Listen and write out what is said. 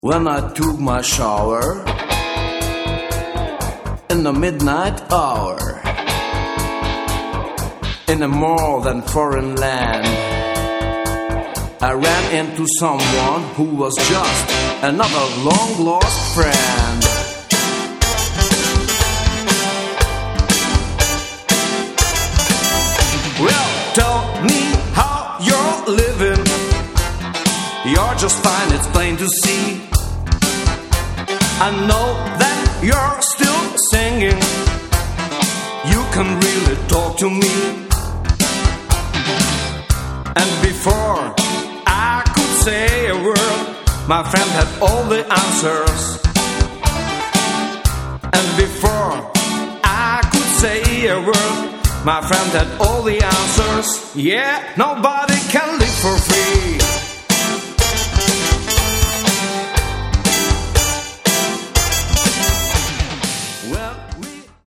When I took my shower in the midnight hour in a more than foreign land, I ran into someone who was just another long-lost friend. Well, tell me how you're living. You're just fine, it's plain to see. I know that you're still singing. You can really talk to me. And before I could say a word, my friend had all the answers. And before I could say a word, my friend had all the answers. Yeah, nobody can live for free.